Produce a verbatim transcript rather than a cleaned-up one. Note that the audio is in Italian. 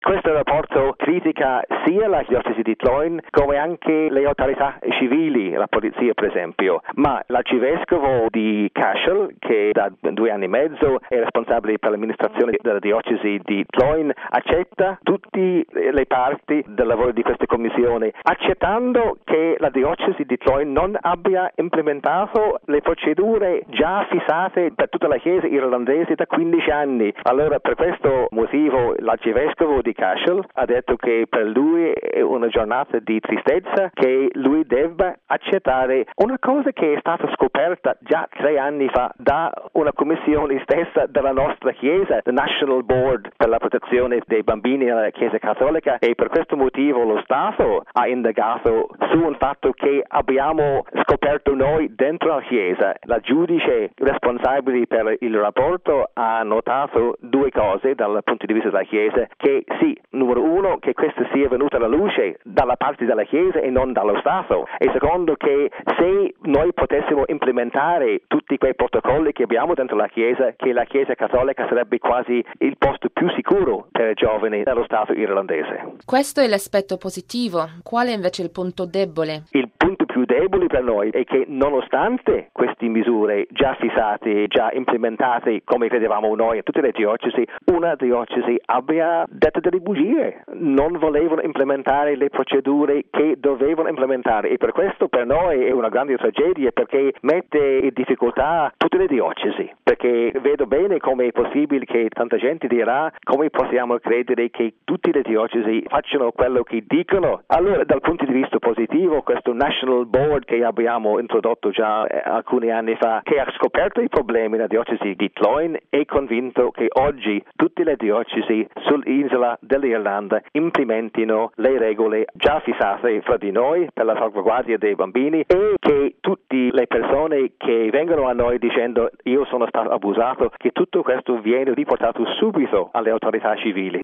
Questo rapporto critica sia la diocesi di Tloin come anche le autorità civili, la polizia per esempio, ma l'arcivescovo di Cashel, che da due anni e mezzo è responsabile per l'amministrazione della diocesi di Tloin, accetta tutte le parti del lavoro di questa commissione, accettando che la diocesi di Tloin non abbia implementato le procedure già fissate per tutta la Chiesa irlandese da quindici anni. Allora, per questo motivo l'arcivescovo di Cashel ha detto che per lui è una giornata di tristezza, che lui debba accettare una cosa che è stata scoperta già tre anni fa da una commissione stessa della nostra Chiesa, the National Board per la protezione dei bambini nella Chiesa Cattolica, e per questo motivo lo Stato ha indagato su un fatto che abbiamo scoperto noi dentro la Chiesa. La giudice responsabile per il rapporto ha notato due cose dal punto di vista della Chiesa, che sì, numero uno, che questa sia venuta alla luce dalla parte della Chiesa e non dallo Stato, e secondo che se noi potessimo implementare tutti quei protocolli che abbiamo dentro la Chiesa, che la Chiesa Cattolica sarebbe quasi il posto più sicuro per i giovani dello Stato irlandese. Questo è l'aspetto positivo. Qual è invece il punto debole? Il punto più debole per noi è che nonostante queste misure già fissate, già implementate come credevamo noi in tutte le diocesi, una diocesi abbia detto delle bugie, non volevano implementare le procedure che dovevano implementare, e per questo per noi è una grande tragedia, perché mette in difficoltà tutte le diocesi, perché vedo bene come è possibile che tanta gente dirà come possiamo credere che tutte le diocesi facciano quello che dicono. Allora, dal punto di vista positivo, questo National Board che abbiamo introdotto già eh, alcuni anni fa, che ha scoperto i problemi nella diocesi di Tloin, è convinto che oggi tutte le diocesi sull'isola dell'Irlanda implementino le regole già fissate fra di noi per la salvaguardia dei bambini, e che tutte le persone che vengono a noi dicendo io sono stato abusato, che tutto questo viene riportato subito alle autorità civili.